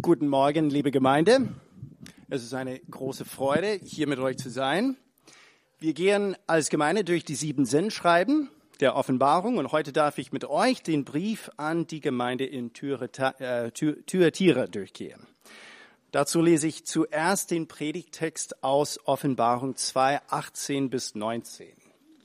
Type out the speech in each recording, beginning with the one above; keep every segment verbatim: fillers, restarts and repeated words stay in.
Guten Morgen, liebe Gemeinde. Es ist eine große Freude, hier mit euch zu sein. Wir gehen als Gemeinde durch die sieben Sinnschreiben der Offenbarung und heute darf ich mit euch den Brief an die Gemeinde in Thyatira durchgehen. Dazu lese ich zuerst den Predigttext aus Offenbarung zwei, achtzehn bis neunzehn.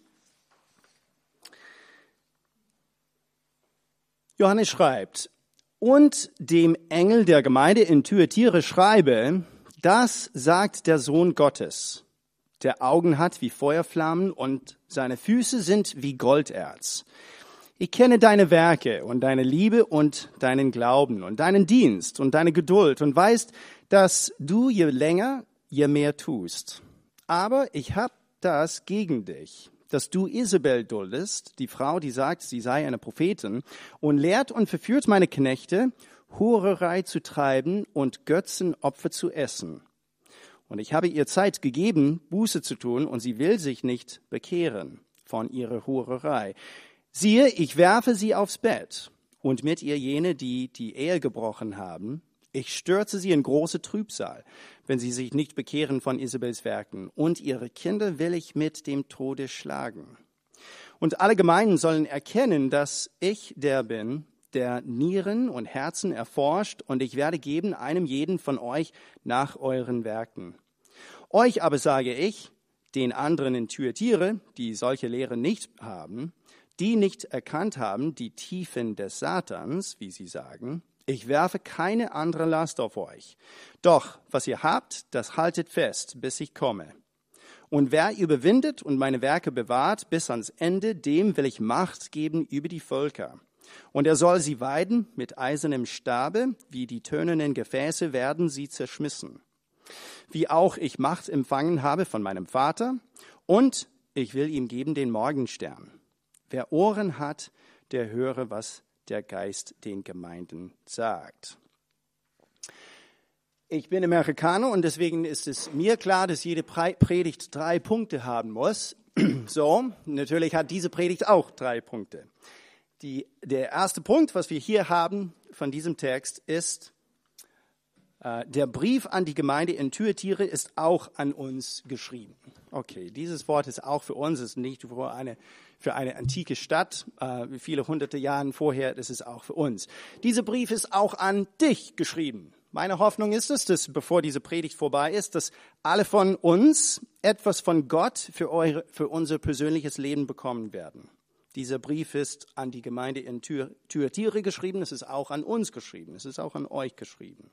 Johannes schreibt: Und dem Engel der Gemeinde in Thyatira schreibe, das sagt der Sohn Gottes, der Augen hat wie Feuerflammen und seine Füße sind wie Golderz. Ich kenne deine Werke und deine Liebe und deinen Glauben und deinen Dienst und deine Geduld und weißt, dass du je länger, je mehr tust. Aber ich hab das gegen dich, dass du Isabel duldest, die Frau, die sagt, sie sei eine Prophetin, und lehrt und verführt meine Knechte, Hurerei zu treiben und Götzenopfer zu essen. Und ich habe ihr Zeit gegeben, Buße zu tun, und sie will sich nicht bekehren von ihrer Hurerei. Siehe, ich werfe sie aufs Bett, und mit ihr jene, die die Ehe gebrochen haben. Ich stürze sie in große Trübsal, wenn sie sich nicht bekehren von Isabels Werken. Und ihre Kinder will ich mit dem Tode schlagen. Und alle Gemeinden sollen erkennen, dass ich der bin, der Nieren und Herzen erforscht, und ich werde geben einem jeden von euch nach euren Werken. Euch aber sage ich, den anderen in Thyatira, die solche Lehre nicht haben, die nicht erkannt haben, die Tiefen des Satans, wie sie sagen, ich werfe keine andere Last auf euch. Doch, was ihr habt, das haltet fest, bis ich komme. Und wer überwindet und meine Werke bewahrt bis ans Ende, dem will ich Macht geben über die Völker. Und er soll sie weiden mit eisernem Stabe, wie die tönernen Gefäße werden sie zerschmissen. Wie auch ich Macht empfangen habe von meinem Vater, und ich will ihm geben den Morgenstern. Wer Ohren hat, der höre, was der Geist den Gemeinden sagt. Ich bin Amerikaner und deswegen ist es mir klar, dass jede Predigt drei Punkte haben muss. So, natürlich hat diese Predigt auch drei Punkte. Die, der erste Punkt, was wir hier haben von diesem Text, ist, äh, der Brief an die Gemeinde in Thyatira ist auch an uns geschrieben. Okay, dieses Wort ist auch für uns, ist nicht für eine, für eine antike Stadt, äh, viele hunderte Jahre vorher, das ist auch für uns. Dieser Brief ist auch an dich geschrieben. Meine Hoffnung ist es, dass, bevor diese Predigt vorbei ist, dass alle von uns etwas von Gott für, eure, für unser persönliches Leben bekommen werden. Dieser Brief ist an die Gemeinde in Thyatira geschrieben, es ist auch an uns geschrieben, es ist auch an euch geschrieben.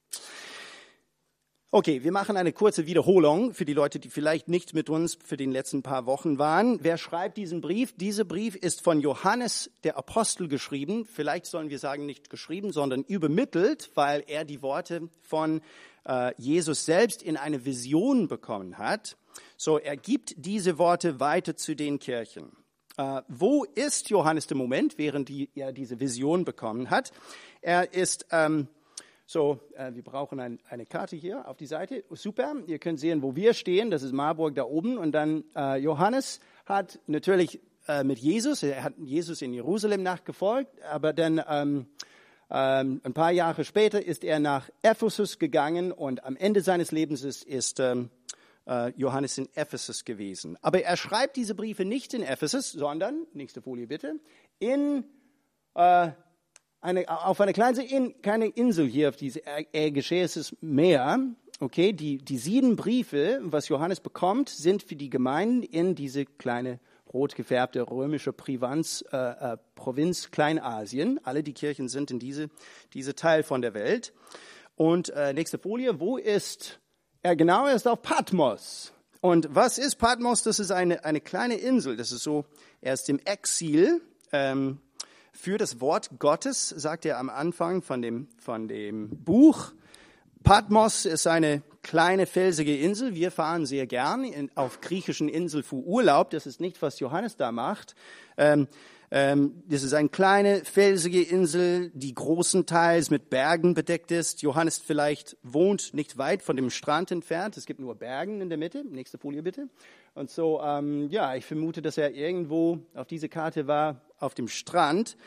Okay, wir machen eine kurze Wiederholung für die Leute, die vielleicht nicht mit uns für den letzten paar Wochen waren. Wer schreibt diesen Brief? Dieser Brief ist von Johannes, der Apostel, geschrieben. Vielleicht sollen wir sagen, nicht geschrieben, sondern übermittelt, weil er die Worte von äh, Jesus selbst in eine Vision bekommen hat. So, er gibt diese Worte weiter zu den Kirchen. Uh, wo ist Johannes im Moment, während die, er diese Vision bekommen hat? Er ist, ähm, so, äh, wir brauchen ein, eine Karte hier auf die Seite. Super, ihr könnt sehen, wo wir stehen. Das ist Marburg da oben. Und dann äh, Johannes hat natürlich äh, mit Jesus, er hat Jesus in Jerusalem nachgefolgt, aber dann ähm, ähm, ein paar Jahre später ist er nach Ephesus gegangen und am Ende seines Lebens ist, ist ähm, Johannes in Ephesus gewesen. Aber er schreibt diese Briefe nicht in Ephesus, sondern, nächste Folie bitte, in, äh, eine, auf einer kleinen in, keine Insel hier auf diesem Ägäisches Meer. Okay, die, die sieben Briefe, was Johannes bekommt, sind für die Gemeinden in diese kleine rot gefärbte römische Provinz, äh, äh, Provinz Kleinasien. Alle die Kirchen sind in diese, diese Teil von der Welt. Und äh, nächste Folie, wo ist Er genau, er ist auf Patmos. Und was ist Patmos? Das ist eine, eine kleine Insel. Das ist so, er ist im Exil ähm, für das Wort Gottes, sagt er am Anfang von dem, von dem Buch. Patmos ist eine kleine felsige Insel. Wir fahren sehr gern in, auf griechischen Inseln für Urlaub. Das ist nicht, was Johannes da macht. Ähm, Ähm, das ist eine kleine, felsige Insel, die großenteils mit Bergen bedeckt ist. Johannes vielleicht wohnt nicht weit von dem Strand entfernt. Es gibt nur Bergen in der Mitte. Nächste Folie bitte. Und so, ähm, ja, ich vermute, dass er irgendwo auf dieser Karte war, auf dem Strand.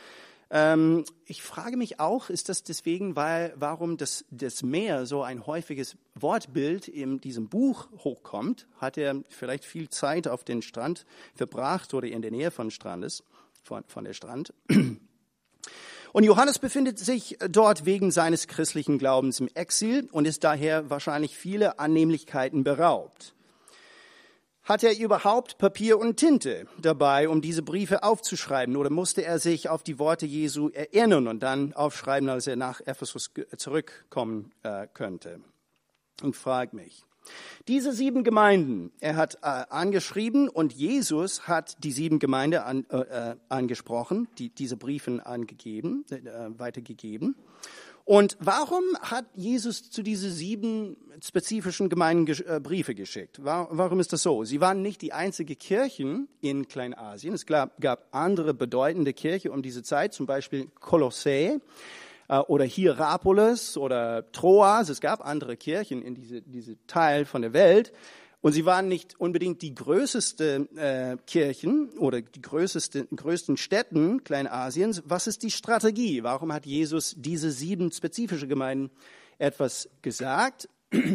Ähm, ich frage mich auch, ist das deswegen, weil, warum das, das Meer so ein häufiges Wortbild in diesem Buch hochkommt? Hat er vielleicht viel Zeit auf den Strand verbracht oder in der Nähe von Strandes, von, von der Strand? Und Johannes befindet sich dort wegen seines christlichen Glaubens im Exil und ist daher wahrscheinlich viele Annehmlichkeiten beraubt. Hat er überhaupt Papier und Tinte dabei, um diese Briefe aufzuschreiben? Oder musste er sich auf die Worte Jesu erinnern und dann aufschreiben, als er nach Ephesus zurückkommen äh, könnte? Und frag mich. Diese sieben Gemeinden, er hat äh, angeschrieben und Jesus hat die sieben Gemeinden an, äh, angesprochen, die, diese Briefe angegeben, äh, weitergegeben. Und warum hat Jesus zu diesen sieben spezifischen Gemeinden äh, Briefe geschickt? War, warum ist das so? Sie waren nicht die einzige Kirchen in Kleinasien. Es gab, gab andere bedeutende Kirchen um diese Zeit, zum Beispiel Kolossä äh, oder Hierapolis oder Troas. Es gab andere Kirchen in diese, diese Teil von der Welt. Und sie waren nicht unbedingt die größte äh, Kirchen oder die größte, größten Städten Kleinasiens. Was ist die Strategie? Warum hat Jesus diese sieben spezifische Gemeinden etwas gesagt?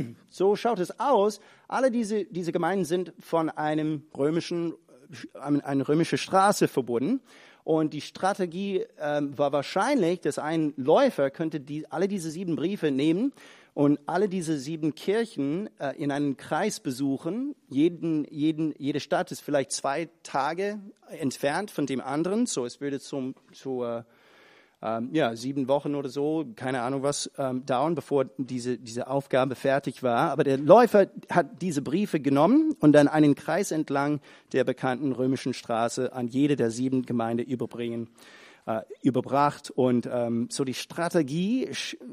So schaut es aus. Alle diese, diese Gemeinden sind von einem römischen, einer römischen Straße verbunden. Und die Strategie äh, war wahrscheinlich, dass ein Läufer könnte die, alle diese sieben Briefe nehmen und alle diese sieben Kirchen äh, in einen Kreis besuchen. Jeden, jeden, jede Stadt ist vielleicht zwei Tage entfernt von dem anderen. So, es würde zum, zu äh, ähm, ja, sieben Wochen oder so, keine Ahnung was, ähm, dauern, bevor diese, diese Aufgabe fertig war. Aber der Läufer hat diese Briefe genommen und dann einen Kreis entlang der bekannten römischen Straße an jede der sieben Gemeinden überbringen. Äh, überbracht und ähm, so die Strategie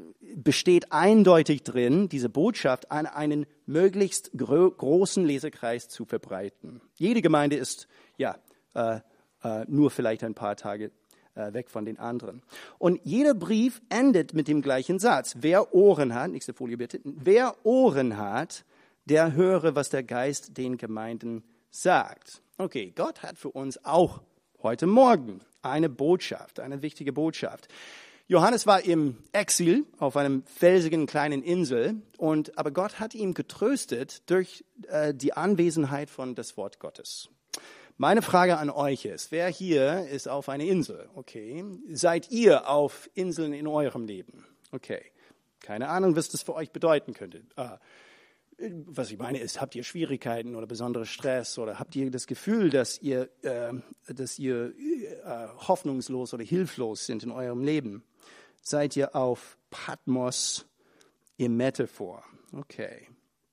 besteht eindeutig drin, diese Botschaft an einen möglichst gro- großen Leserkreis zu verbreiten. Jede Gemeinde ist ja äh, äh, nur vielleicht ein paar Tage äh, weg von den anderen. Und jeder Brief endet mit dem gleichen Satz. Wer Ohren hat, nächste Folie bitte, wer Ohren hat, der höre, was der Geist den Gemeinden sagt. Okay, Gott hat für uns auch heute Morgen eine Botschaft, eine wichtige Botschaft. Johannes war im Exil auf einem felsigen kleinen Insel, und aber Gott hat ihn getröstet durch äh, die Anwesenheit von das Wort Gottes. Meine Frage an euch ist, wer hier ist auf einer Insel? Okay. Seid ihr auf Inseln in eurem Leben? Okay. Keine Ahnung, was das für euch bedeuten könnte. Ah. Was ich meine ist, habt ihr Schwierigkeiten oder besonderen Stress oder habt ihr das Gefühl, dass ihr, äh, dass ihr äh, hoffnungslos oder hilflos sind in eurem Leben? Seid ihr auf Patmos im Metaphor? Okay.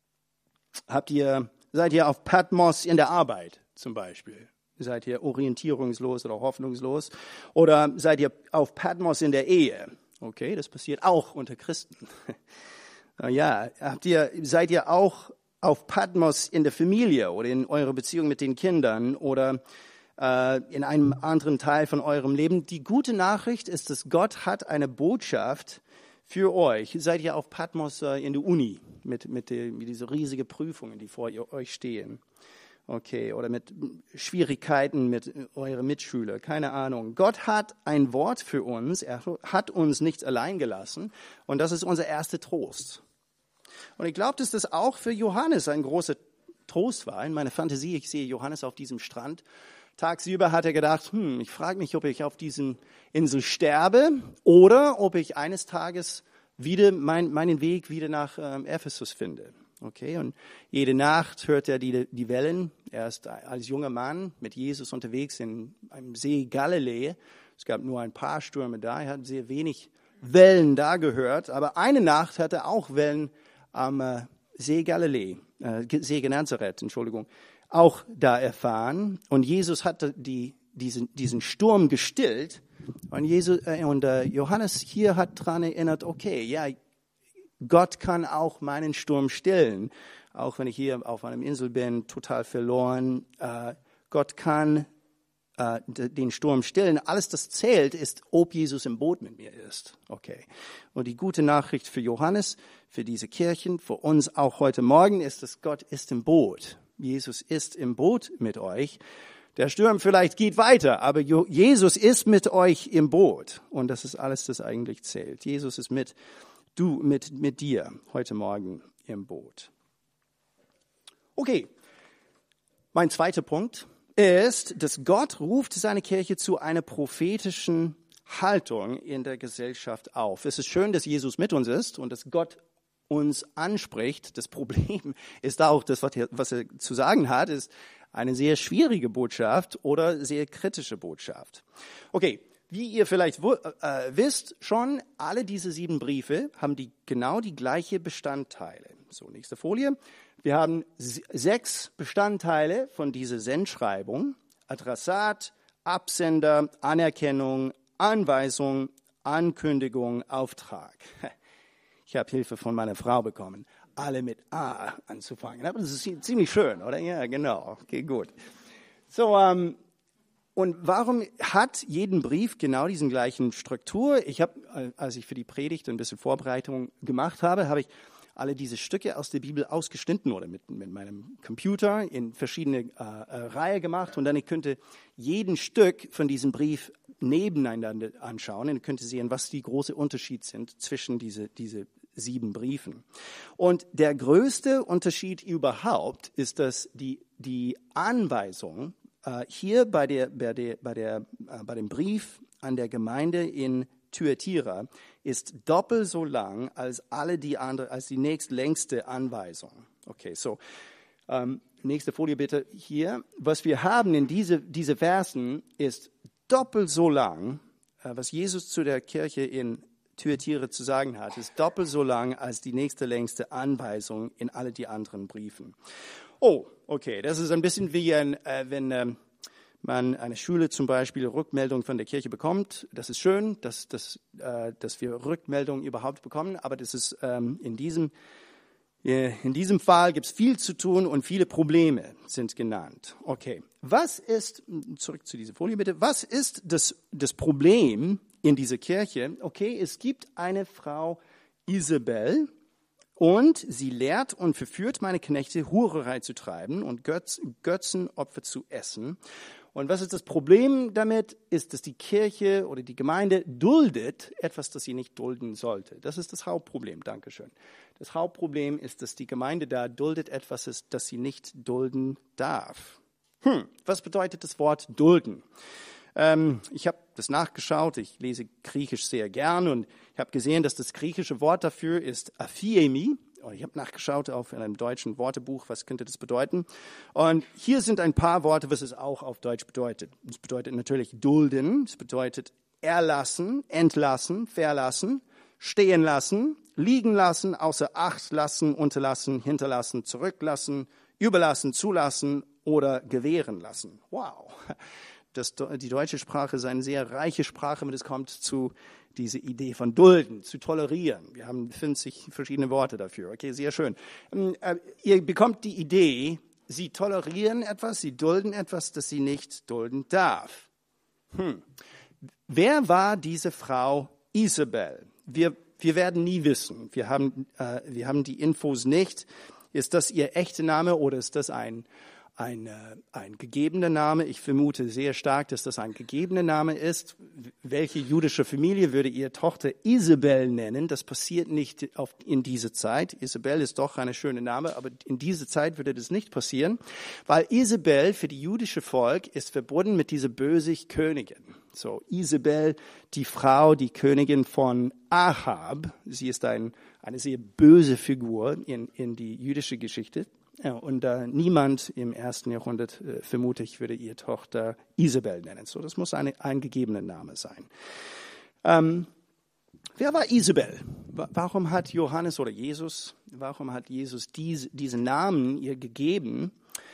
Habt ihr, seid ihr auf Patmos in der Arbeit zum Beispiel? Seid ihr orientierungslos oder hoffnungslos? Oder seid ihr auf Patmos in der Ehe? Okay, das passiert auch unter Christen. Ja, habt ihr, seid ihr auch auf Patmos in der Familie oder in eurer Beziehung mit den Kindern oder äh, in einem anderen Teil von eurem Leben? Die gute Nachricht ist, dass Gott hat eine Botschaft für euch. Seid ihr auf Patmos äh, in der Uni mit, mit, der, mit diesen riesigen Prüfungen, die vor ihr, euch stehen? Okay, oder mit Schwierigkeiten mit euren Mitschülern, keine Ahnung. Gott hat ein Wort für uns, er hat uns nicht allein gelassen, und das ist unser erster Trost. Und ich glaube, dass das auch für Johannes ein großer Trost war. In meiner Fantasie, ich sehe Johannes auf diesem Strand. Tagsüber hat er gedacht, hm, ich frage mich, ob ich auf diesen Insel sterbe oder ob ich eines Tages wieder mein, meinen Weg wieder nach ähm, Ephesus finde. Okay, und jede Nacht hört er die, die Wellen. Er ist als junger Mann mit Jesus unterwegs in einem See Galiläa. Es gab nur ein paar Stürme da. Er hat sehr wenig Wellen da gehört. Aber eine Nacht hat er auch Wellen am äh, See Galiläa, äh, See Genezareth, Entschuldigung, auch da erfahren. Und Jesus hat die, diesen, diesen Sturm gestillt. Und, Jesus, äh, und äh, Johannes hier hat daran erinnert, okay, ja, Gott kann auch meinen Sturm stillen, auch wenn ich hier auf einer Insel bin, total verloren. Äh, Gott kann äh, den Sturm stillen. Alles, das zählt, ist, ob Jesus im Boot mit mir ist. Okay. Und die gute Nachricht für Johannes, für diese Kirchen, für uns auch heute Morgen ist, dass Gott ist im Boot. Jesus ist im Boot mit euch. Der Sturm vielleicht geht weiter, aber Jesus ist mit euch im Boot. Und das ist alles, das eigentlich zählt. Jesus ist mit, du, mit, mit dir heute Morgen im Boot. Okay, mein zweiter Punkt ist, dass Gott ruft seine Kirche zu einer prophetischen Haltung in der Gesellschaft auf. Es ist schön, dass Jesus mit uns ist und dass Gott uns anspricht. Das Problem ist auch, das, was er zu sagen hat, ist eine sehr schwierige Botschaft oder sehr kritische Botschaft. Okay, wie ihr vielleicht äh, wisst schon, alle diese sieben Briefe haben die, genau die gleiche Bestandteile. So, nächste Folie. Wir haben sechs Bestandteile von dieser Sendschreibung. Adressat, Absender, Anerkennung, Anweisung, Ankündigung, Auftrag. Ich habe Hilfe von meiner Frau bekommen, alle mit A anzufangen. Aber das ist ziemlich schön, oder? Ja, genau. Okay, gut. So, ähm, und warum hat jeden Brief genau diesen gleichen Struktur? Ich habe, als ich für die Predigt ein bisschen Vorbereitung gemacht habe, habe ich alle diese Stücke aus der Bibel ausgeschnitten oder mit, mit meinem Computer in verschiedene äh, äh, Reihen gemacht. Und dann ich könnte jeden Stück von diesem Brief nebeneinander anschauen und könnte sehen, was die großen Unterschiede sind zwischen diese, diese sieben Briefen. Und der größte Unterschied überhaupt ist, dass die, die Anweisung äh, hier bei, der, bei, der, bei, der, äh, bei dem Brief an der Gemeinde in Thyatira ist doppelt so lang als alle die andere, als die nächstlängste Anweisung. Okay, so ähm, nächste Folie bitte hier. Was wir haben in diese diese Versen ist doppelt so lang, äh, was Jesus zu der Kirche in Thyatira zu sagen hat, ist doppelt so lang als die nächste längste Anweisung in alle die anderen Briefen. Oh, okay, das ist ein bisschen wie ein, äh, wenn ähm, man eine Schule zum Beispiel Rückmeldung von der Kirche bekommt. Das ist schön, dass, dass, äh, dass wir Rückmeldungen überhaupt bekommen, aber das ist ähm, in diesem äh, in diesem Fall gibt es viel zu tun und viele Probleme sind genannt. Okay, was ist, zurück zu dieser Folie bitte, was ist das, das Problem in dieser Kirche? Okay, es gibt eine Frau Isabel, und sie lehrt und verführt meine Knechte, Hurerei zu treiben und Götz, Götzenopfer zu essen. Und was ist das Problem damit? Ist, dass die Kirche oder die Gemeinde duldet etwas, das sie nicht dulden sollte. Das ist das Hauptproblem. Dankeschön. Das Hauptproblem ist, dass die Gemeinde da duldet etwas, das sie nicht dulden darf. Hm, was bedeutet das Wort dulden? Ähm, ich habe das nachgeschaut, ich lese Griechisch sehr gern und ich habe gesehen, dass das griechische Wort dafür ist aphiemi. Ich habe nachgeschaut auf einem deutschen Wortebuch, was könnte das bedeuten. Und hier sind ein paar Worte, was es auch auf Deutsch bedeutet. Es bedeutet natürlich dulden, es bedeutet erlassen, entlassen, verlassen, stehen lassen, liegen lassen, außer Acht lassen, unterlassen, hinterlassen, zurücklassen, überlassen, zulassen oder gewähren lassen. Wow. Das, die deutsche Sprache ist eine sehr reiche Sprache, wenn es kommt zu dieser Idee von dulden, zu tolerieren. Wir haben fünfzig verschiedene Worte dafür. Okay, sehr schön. Äh, ihr bekommt die Idee, sie tolerieren etwas, sie dulden etwas, das sie nicht dulden darf. Hm. Wer war diese Frau Isabel? Wir, wir werden nie wissen. Wir haben, äh, wir haben die Infos nicht. Ist das ihr echter Name oder ist das ein Ein, ein gegebener Name? Ich vermute sehr stark, dass das ein gegebener Name ist. Welche jüdische Familie würde ihre Tochter Isabel nennen? Das passiert nicht auf, in dieser Zeit. Isabel ist doch ein schöner Name, aber in dieser Zeit würde das nicht passieren, weil Isabel für die jüdische Volk ist verbunden mit dieser bösen Königin. So, Isabel, die Frau, die Königin von Ahab. Sie ist ein, eine sehr böse Figur in, in die jüdische Geschichte. Ja, und äh, niemand im ersten Jahrhundert, äh, vermute ich, würde ihre Tochter Isabel nennen. So, das muss eine, ein gegebener Name sein. Ähm, wer war Isabel? Warum hat Johannes oder Jesus, warum hat Jesus dies, diesen Namen ihr gegeben?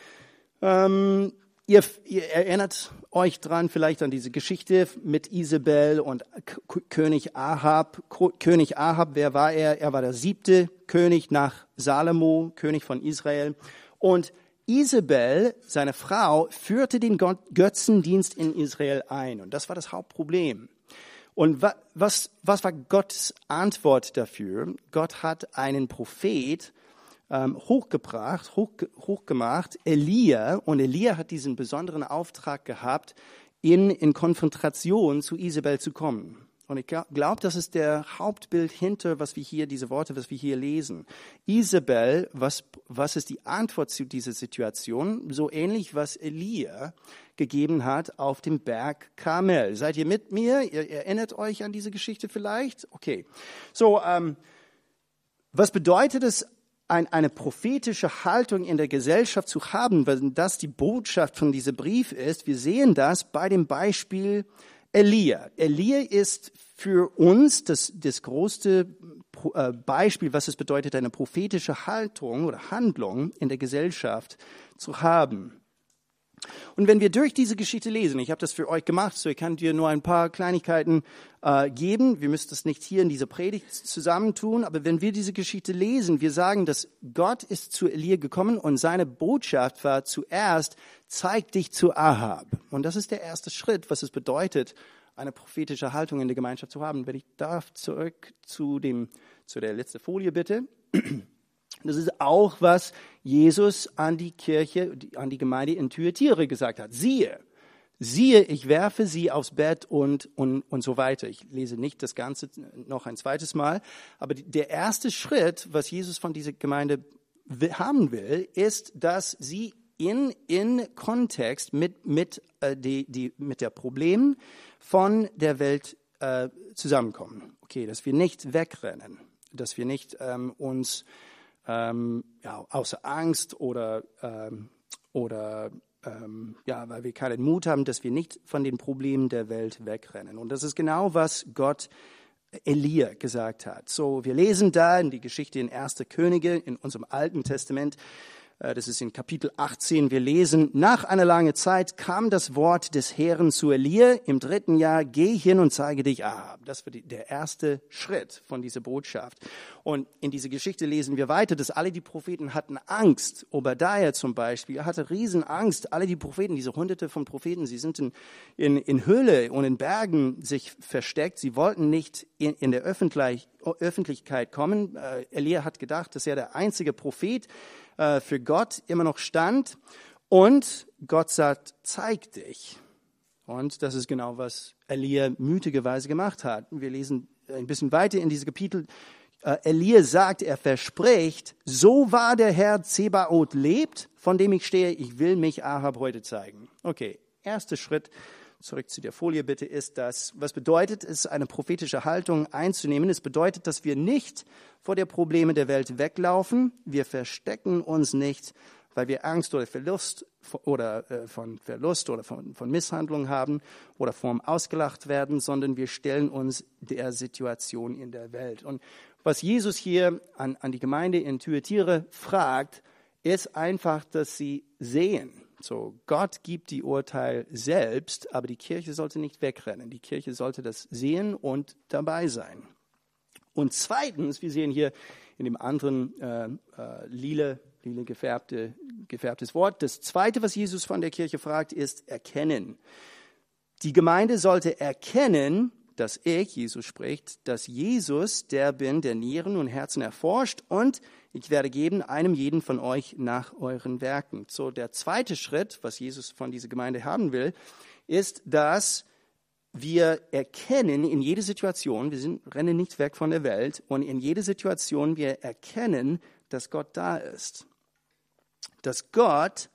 Ähm, ihr, ihr erinnert euch dran vielleicht an diese Geschichte mit Isabel und K- König Ahab. K- König Ahab, wer war er? Er war der siebte König nach Salomo, König von Israel. Und Isabel, seine Frau, führte den Götzendienst in Israel ein. Und das war das Hauptproblem. Und wa- was, was war Gottes Antwort dafür? Gott hat einen Prophet ähm, hochgebracht, hoch, hochgemacht, Elia. Und Elia hat diesen besonderen Auftrag gehabt, in, in Konfrontation zu Isabel zu kommen. Und ich glaube, das ist der Hauptbild hinter, was wir hier, diese Worte, was wir hier lesen. Isabel, was, was ist die Antwort zu dieser Situation? So ähnlich, was Elia gegeben hat auf dem Berg Karmel. Seid ihr mit mir? Ihr erinnert euch an diese Geschichte vielleicht? Okay. So, ähm, was bedeutet es, ein, eine prophetische Haltung in der Gesellschaft zu haben, wenn das die Botschaft von diesem Brief ist? Wir sehen das bei dem Beispiel Elia. Elia ist für uns das, das größte Beispiel, was es bedeutet, eine prophetische Haltung oder Handlung in der Gesellschaft zu haben. Und wenn wir durch diese Geschichte lesen, ich habe das für euch gemacht, so ich kann dir nur ein paar Kleinigkeiten äh, geben. Wir müssen das nicht hier in dieser Predigt zusammentun, aber wenn wir diese Geschichte lesen, wir sagen, dass Gott ist zu Elia gekommen und seine Botschaft war zuerst, zeig dich zu Ahab. Und das ist der erste Schritt, was es bedeutet, eine prophetische Haltung in der Gemeinschaft zu haben. Wenn ich darf, zurück zu dem, zu der letzten Folie bitte. Das ist auch, was Jesus an die Kirche, an die Gemeinde in Thyatira gesagt hat. Siehe, siehe, ich werfe sie aufs Bett und, und, und so weiter. Ich lese nicht das Ganze noch ein zweites Mal. Aber der erste Schritt, was Jesus von dieser Gemeinde haben will, ist, dass sie in, in Kontext mit, mit, äh, die, die, mit der Problem von der Welt äh, zusammenkommen. Okay, dass wir nicht wegrennen, dass wir nicht ähm, uns Ähm, ja, außer Angst oder, ähm, oder ähm, ja, weil wir keinen Mut haben, dass wir nicht von den Problemen der Welt wegrennen. Und das ist genau, was Gott Elia gesagt hat. So, wir lesen da in die Geschichte in Erster Könige in unserem Alten Testament. Das ist in Kapitel achtzehn. Wir lesen, nach einer langen Zeit kam das Wort des Herrn zu Elia im dritten Jahr, geh hin und zeige dich Ahab. Das war die, der erste Schritt von dieser Botschaft. Und in dieser Geschichte lesen wir weiter, dass alle die Propheten hatten Angst. Obadiah zum Beispiel hatte Riesenangst. Alle die Propheten, diese hunderte von Propheten, sie sind in, in, in Höhle und in Bergen sich versteckt. Sie wollten nicht in, in der Öffentlich, Öffentlichkeit kommen. Äh, Elia hat gedacht, dass er der einzige Prophet für Gott immer noch stand. Und Gott sagt, zeig dich. Und das ist genau, was Elia mütigerweise gemacht hat. Wir lesen ein bisschen weiter in diesem Kapitel. Elia sagt, er verspricht, so wahr der Herr Zebaoth lebt, von dem ich stehe, ich will mich Ahab heute zeigen. Okay, erster Schritt, zurück zu der Folie bitte, ist das, was bedeutet es, eine prophetische Haltung einzunehmen? Es bedeutet, dass wir nicht vor den Problemen der Welt weglaufen. Wir verstecken uns nicht, weil wir Angst oder Verlust oder äh, von Verlust oder von, von Misshandlung haben oder vom ausgelacht werden, sondern wir stellen uns der Situation in der Welt. Und was Jesus hier an, an die Gemeinde in Thyatira fragt, ist einfach, dass sie sehen. So, Gott gibt die Urteil selbst, aber die Kirche sollte nicht wegrennen. Die Kirche sollte das sehen und dabei sein. Und zweitens, wir sehen hier in dem anderen äh, äh, lila, lila gefärbte, gefärbtes Wort, das zweite, was Jesus von der Kirche fragt, ist erkennen. Die Gemeinde sollte erkennen, dass ich, Jesus spricht, dass Jesus der bin, der Nieren und Herzen erforscht, und ich werde geben einem jeden von euch nach euren Werken. So, der zweite Schritt, was Jesus von dieser Gemeinde haben will, ist, dass wir erkennen in jeder Situation, wir sind, rennen nicht weg von der Welt, und in jeder Situation wir erkennen, dass Gott da ist. Dass Gott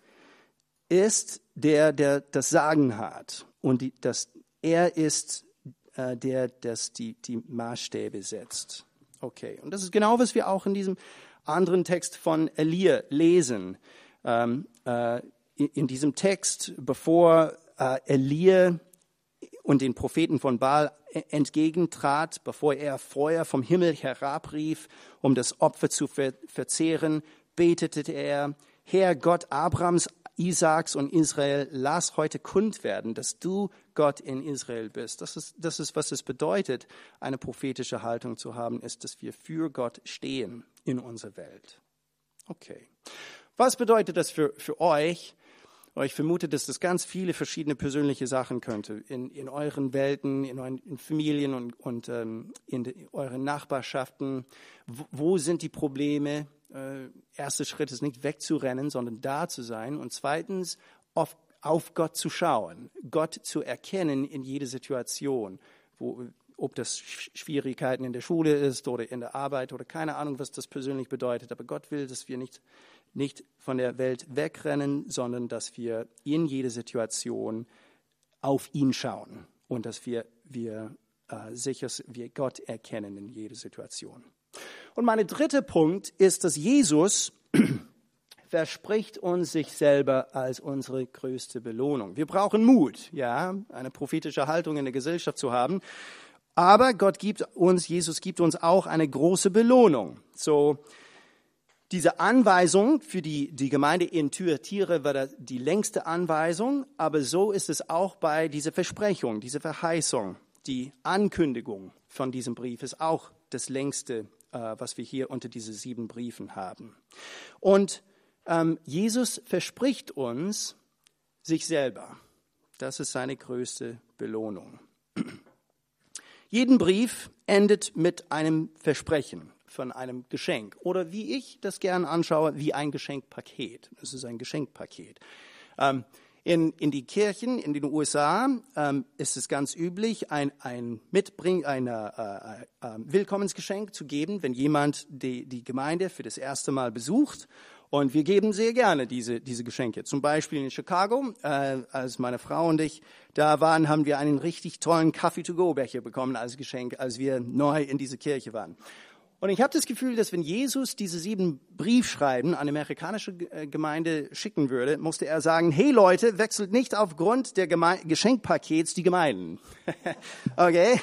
ist der, der das Sagen hat, und die, dass er ist äh, der, das die, die Maßstäbe setzt. Okay, und das ist genau, was wir auch in diesem anderen Text von Elia lesen. Ähm, äh, in diesem Text, bevor äh, Elia und den Propheten von Baal entgegentrat, bevor er Feuer vom Himmel herabrief, um das Opfer zu ver- verzehren, betete er, Herr Gott Abrahams, Isaaks und Israel, lass heute kund werden, dass du Gott in Israel bist. Das ist, das ist, was es bedeutet, eine prophetische Haltung zu haben, ist, dass wir für Gott stehen in unserer Welt. Okay. Was bedeutet das für, für euch? Ich vermute, dass das ganz viele verschiedene persönliche Sachen könnte. In, in euren Welten, in euren in Familien und, und ähm, in de, euren Nachbarschaften. Wo, wo sind die Probleme? äh, erster Schritt ist nicht wegzurennen, sondern da zu sein. Und zweitens, auf, auf Gott zu schauen, Gott zu erkennen in jeder Situation, wo, ob das Schwierigkeiten in der Schule ist oder in der Arbeit oder keine Ahnung, was das persönlich bedeutet. Aber Gott will, dass wir nicht, nicht von der Welt wegrennen, sondern dass wir in jeder Situation auf ihn schauen und dass wir, wir äh, sicher wir Gott erkennen in jeder Situation. Und mein dritter Punkt ist, dass Jesus verspricht uns sich selber als unsere größte Belohnung. Wir brauchen Mut, ja, eine prophetische Haltung in der Gesellschaft zu haben. Aber Gott gibt uns, Jesus gibt uns auch eine große Belohnung. So, diese Anweisung für die, die Gemeinde in Thyatira war die längste Anweisung, aber so ist es auch bei dieser Versprechung, dieser Verheißung. Die Ankündigung von diesem Brief ist auch das längste, äh, was wir hier unter diesen sieben Briefen haben. Und ähm, Jesus verspricht uns sich selber. Das ist seine größte Belohnung. Jeden Brief endet mit einem Versprechen von einem Geschenk. Oder wie ich das gern anschaue, wie ein Geschenkpaket. Das ist ein Geschenkpaket. Ähm, in, in die Kirchen in den U S A ähm, ist es ganz üblich, ein, ein Mitbring, ein äh, äh, Willkommensgeschenk zu geben, wenn jemand die, die Gemeinde für das erste Mal besucht. Und wir geben sehr gerne diese, diese Geschenke. Zum Beispiel in Chicago, äh, als meine Frau und ich da waren, haben wir einen richtig tollen Coffee-to-go-Becher bekommen als Geschenk, als wir neu in diese Kirche waren. Und ich habe das Gefühl, dass wenn Jesus diese sieben Briefschreiben an die amerikanische Gemeinde schicken würde, musste er sagen, hey Leute, wechselt nicht aufgrund der Geme- Geschenkpakets die Gemeinden. Okay?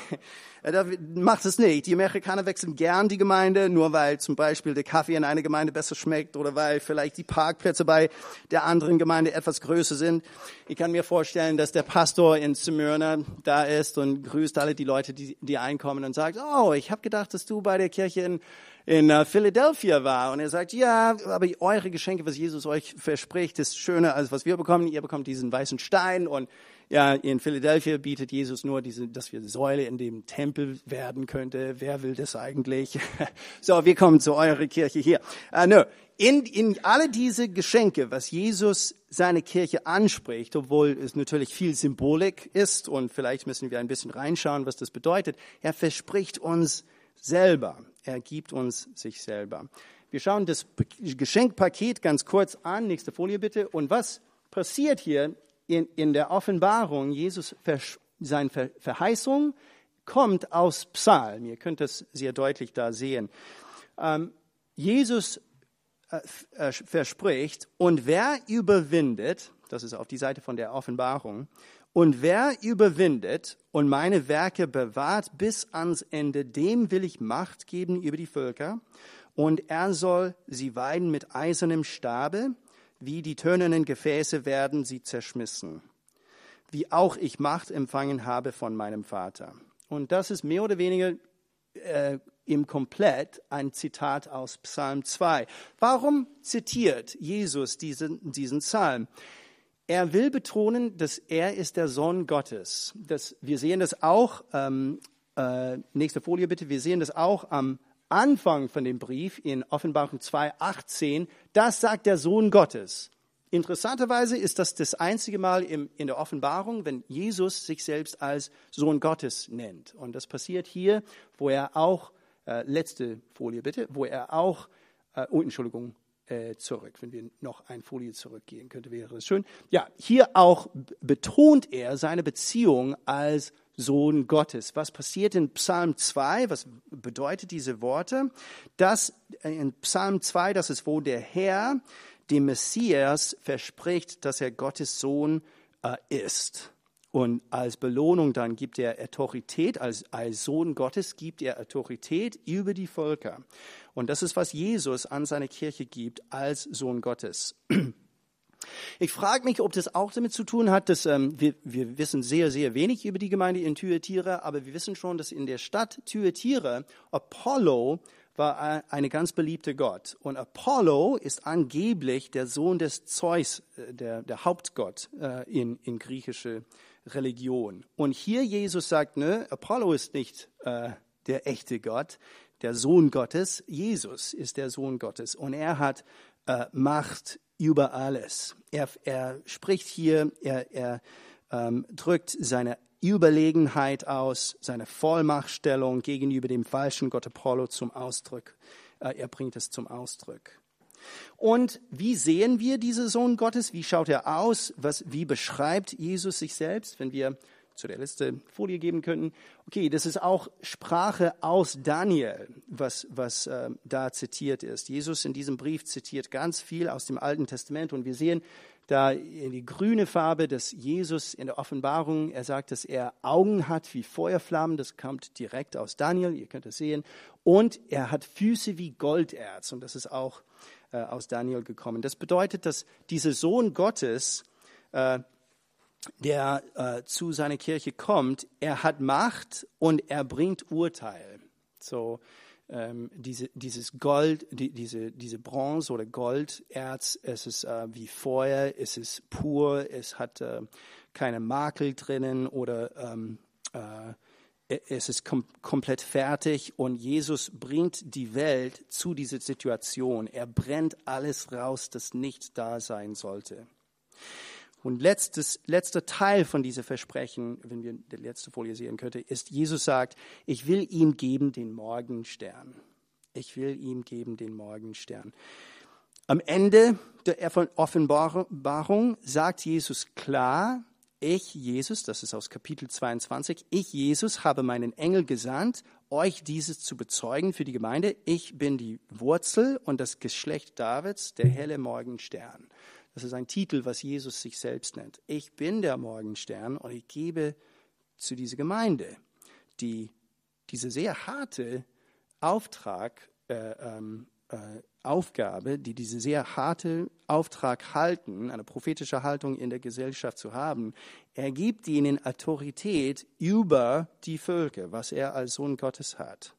Macht es nicht. Die Amerikaner wechseln gern die Gemeinde, nur weil zum Beispiel der Kaffee in einer Gemeinde besser schmeckt oder weil vielleicht die Parkplätze bei der anderen Gemeinde etwas größer sind. Ich kann mir vorstellen, dass der Pastor in Smyrna da ist und grüßt alle die Leute, die, die einkommen und sagt, oh, ich habe gedacht, dass du bei der Kirche in, in uh, Philadelphia war. Und er sagt, ja, aber eure Geschenke, was Jesus euch verspricht, ist schöner als was wir bekommen. Ihr bekommt diesen weißen Stein und ja, in Philadelphia bietet Jesus nur diese, dass wir Säule in dem Tempel werden könnte. Wer will das eigentlich? So, wir kommen zu eurer Kirche hier. Uh, no. In, in alle diese Geschenke, was Jesus seine Kirche anspricht, obwohl es natürlich viel Symbolik ist und vielleicht müssen wir ein bisschen reinschauen, was das bedeutet. Er verspricht uns selber. Er gibt uns sich selber. Wir schauen das Geschenkpaket ganz kurz an. Nächste Folie bitte. Und was passiert hier? In, in der Offenbarung, Jesus, seine Verheißung kommt aus Psalm. Ihr könnt das sehr deutlich da sehen. Ähm, Jesus äh, äh, verspricht, und wer überwindet, das ist auf die Seite von der Offenbarung, und wer überwindet und meine Werke bewahrt bis ans Ende, dem will ich Macht geben über die Völker, und er soll sie weiden mit eisernem Stabe, wie die tönernen Gefäße werden sie zerschmissen, wie auch ich Macht empfangen habe von meinem Vater. Und das ist mehr oder weniger äh, im Komplett ein Zitat aus Psalm zwei. Warum zitiert Jesus diesen, diesen Psalm? Er will betonen, dass er ist der Sohn Gottes. Das, wir sehen das auch, ähm, äh, nächste Folie bitte, wir sehen das auch am Anfang von dem Brief in Offenbarung zwei, achtzehn, das sagt der Sohn Gottes. Interessanterweise ist das das einzige Mal im, in der Offenbarung, wenn Jesus sich selbst als Sohn Gottes nennt. Und das passiert hier, wo er auch, äh, letzte Folie bitte, wo er auch, äh, oh, Entschuldigung, äh, zurück, wenn wir noch eine Folie zurückgehen könnte, wäre das schön. Ja, hier auch betont er seine Beziehung als Sohn Gottes. Was passiert in Psalm zwei? Was bedeutet diese Worte? Das in Psalm zwei, das ist, wo der Herr dem Messias verspricht, dass er Gottes Sohn äh, ist. Und als Belohnung dann gibt er Autorität, als, als Sohn Gottes gibt er Autorität über die Völker. Und das ist, was Jesus an seine Kirche gibt als Sohn Gottes. Ich frage mich, ob das auch damit zu tun hat, dass ähm, wir, wir wissen sehr, sehr wenig über die Gemeinde in Thyatira, aber wir wissen schon, dass in der Stadt Thyatira Apollo war eine ganz beliebte Gott. Und Apollo ist angeblich der Sohn des Zeus, der, der Hauptgott äh, in, in griechische Religion. Und hier Jesus sagt, ne, Apollo ist nicht äh, der echte Gott, der Sohn Gottes. Jesus ist der Sohn Gottes und er hat äh, Macht über alles. Er, er spricht hier, er, er ähm, drückt seine Überlegenheit aus, seine Vollmachtstellung gegenüber dem falschen Gott Apollo zum Ausdruck. Äh, er bringt es zum Ausdruck. Und wie sehen wir diesen Sohn Gottes? Wie schaut er aus? Was, wie beschreibt Jesus sich selbst? Wenn wir zu der letzten Folie geben könnten. Okay, das ist auch Sprache aus Daniel, was, was äh, da zitiert ist. Jesus in diesem Brief zitiert ganz viel aus dem Alten Testament und wir sehen da in die grüne Farbe, dass Jesus in der Offenbarung, er sagt, dass er Augen hat wie Feuerflammen, das kommt direkt aus Daniel, ihr könnt es sehen, und er hat Füße wie Golderz und das ist auch äh, aus Daniel gekommen. Das bedeutet, dass dieser Sohn Gottes, äh, der äh, zu seiner Kirche kommt, er hat Macht und er bringt Urteil. So ähm, diese, dieses Gold, die, diese, diese Bronze oder Golderz, es ist äh, wie Feuer, es ist pur, es hat äh, keine Makel drinnen oder ähm, äh, es ist kom- komplett fertig und Jesus bringt die Welt zu dieser Situation. Er brennt alles raus, das nicht da sein sollte. Und letztes, letzter Teil von diesem Versprechen, wenn wir die letzte Folie sehen könnten, ist, Jesus sagt, ich will ihm geben den Morgenstern. Ich will ihm geben den Morgenstern. Am Ende der Offenbarung sagt Jesus klar, ich, Jesus, das ist aus Kapitel zweiundzwanzig, ich, Jesus, habe meinen Engel gesandt, euch dieses zu bezeugen für die Gemeinde. Ich bin die Wurzel und das Geschlecht Davids, der helle Morgenstern. Das ist ein Titel, was Jesus sich selbst nennt. Ich bin der Morgenstern und ich gebe zu dieser Gemeinde die, diese sehr harte Auftrag, äh, ähm, äh, Aufgabe, die diese sehr harte Auftrag halten, eine prophetische Haltung in der Gesellschaft zu haben. Er gibt ihnen Autorität über die Völker, was er als Sohn Gottes hat.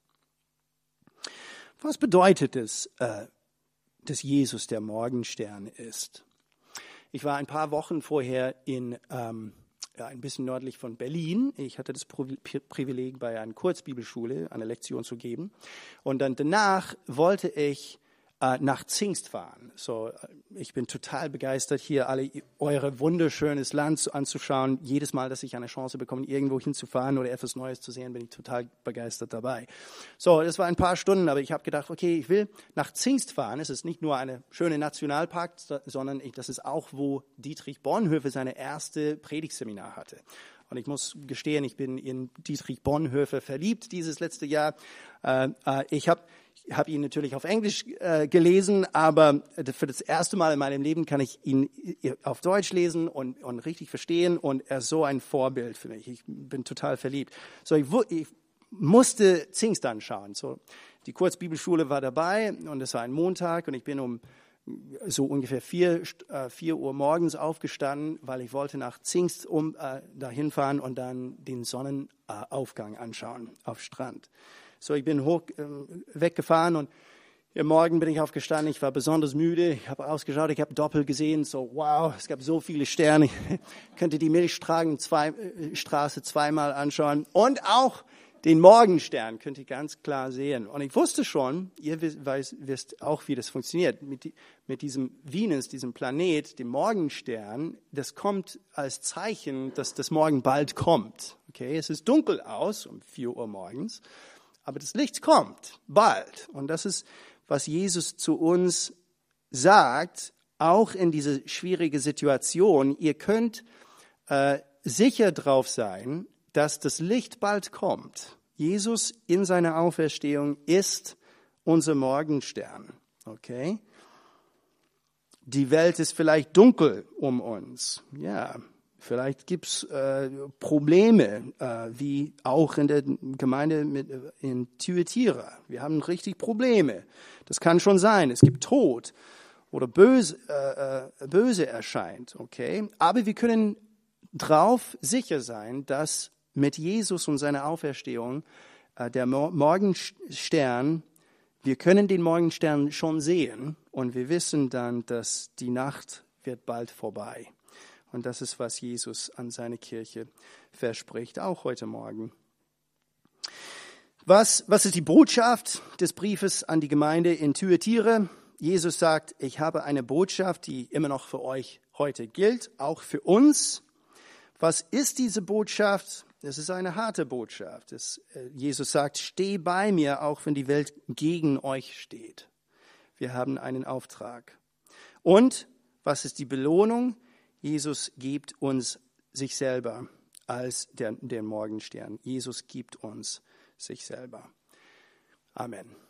Was bedeutet es, äh, dass Jesus der Morgenstern ist? Ich war ein paar Wochen vorher in ähm, ja, ein bisschen nördlich von Berlin. Ich hatte das Privileg, bei einer Kurzbibelschule eine Lektion zu geben. Und dann danach wollte ich äh, nach Zingst fahren. So, ich bin total begeistert, hier alle eure wunderschönes Land anzuschauen. Jedes Mal, dass ich eine Chance bekomme, irgendwo hinzufahren oder etwas Neues zu sehen, bin ich total begeistert dabei. So, das war ein paar Stunden, aber ich habe gedacht, okay, ich will nach Zingst fahren. Es ist nicht nur eine schöne Nationalpark, sondern ich, das ist auch, wo Dietrich Bonhoeffer seine erste Predigtseminar hatte. Und ich muss gestehen, ich bin in Dietrich Bonhoeffer verliebt dieses letzte Jahr. Äh, äh, ich habe Ich habe ihn natürlich auf Englisch äh, gelesen, aber für das erste Mal in meinem Leben kann ich ihn auf Deutsch lesen und, und richtig verstehen. Und er ist so ein Vorbild für mich. Ich bin total verliebt. So, ich, ich musste Zingst anschauen. So, die Kurzbibelschule war dabei und es war ein Montag und ich bin um so ungefähr vier, äh, vier Uhr morgens aufgestanden, weil ich wollte nach Zingst um, äh, dahin fahren und dann den Sonnenaufgang anschauen auf Strand. So, ich bin hoch, äh, weggefahren und am Morgen bin ich aufgestanden. Ich war besonders müde. Ich habe ausgeschaut, ich habe doppelt gesehen. So, wow, es gab so viele Sterne. Ich könnte die Milchstraße zwei, äh, zweimal anschauen. Und auch den Morgenstern könnt ihr ganz klar sehen. Und ich wusste schon, ihr wisst, wisst auch, wie das funktioniert. Mit, die, mit diesem Venus, diesem Planet, dem Morgenstern, das kommt als Zeichen, dass das Morgen bald kommt. Okay, es ist dunkel aus um vier Uhr morgens. Aber das Licht kommt bald. Und das ist, was Jesus zu uns sagt, auch in diese schwierige Situation. Ihr könnt äh, sicher drauf sein, dass das Licht bald kommt. Jesus in seiner Auferstehung ist unser Morgenstern. Okay? Die Welt ist vielleicht dunkel um uns. Ja. Vielleicht gibt's äh, Probleme, äh, wie auch in der Gemeinde mit, in Thyatira. Wir haben richtig Probleme. Das kann schon sein. Es gibt Tod oder böse, äh, äh, böse erscheint. Okay, aber wir können drauf sicher sein, dass mit Jesus und seiner Auferstehung äh, der Mo- Morgenstern, wir können den Morgenstern schon sehen und wir wissen dann, dass die Nacht wird bald vorbei. Und das ist, was Jesus an seine Kirche verspricht, auch heute Morgen. Was, was ist die Botschaft des Briefes an die Gemeinde in Thyatira? Jesus sagt, ich habe eine Botschaft, die immer noch für euch heute gilt, auch für uns. Was ist diese Botschaft? Es ist eine harte Botschaft. Es, Jesus sagt, steh bei mir, auch wenn die Welt gegen euch steht. Wir haben einen Auftrag. Und was ist die Belohnung? Jesus gibt uns sich selber als der, der Morgenstern. Jesus gibt uns sich selber. Amen.